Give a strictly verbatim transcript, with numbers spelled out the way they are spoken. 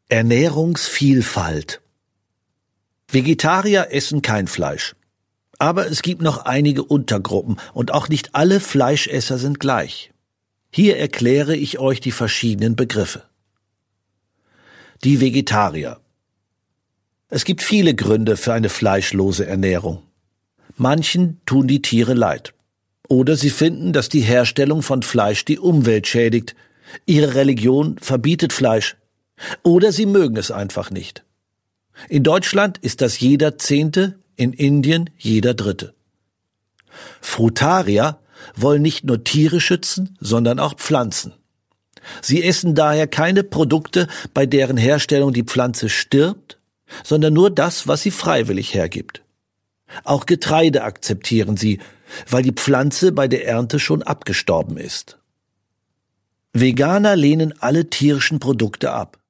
Ernährungsvielfalt. Vegetarier essen kein Fleisch. Aber es gibt noch einige Untergruppen und auch nicht alle Fleischesser sind gleich. Hier erkläre ich euch die verschiedenen Begriffe. Die Vegetarier. Es gibt viele Gründe für eine fleischlose Ernährung. Manchen tun die Tiere leid. Oder sie finden, dass die Herstellung von Fleisch die Umwelt schädigt. Ihre Religion verbietet Fleisch. Oder sie mögen es einfach nicht. In Deutschland ist das jeder Zehnte, in Indien jeder Dritte. Frutarier wollen nicht nur Tiere schützen, sondern auch Pflanzen. Sie essen daher keine Produkte, bei deren Herstellung die Pflanze stirbt, sondern nur das, was sie freiwillig hergibt. Auch Getreide akzeptieren sie, weil die Pflanze bei der Ernte schon abgestorben ist. Veganer lehnen alle tierischen Produkte ab.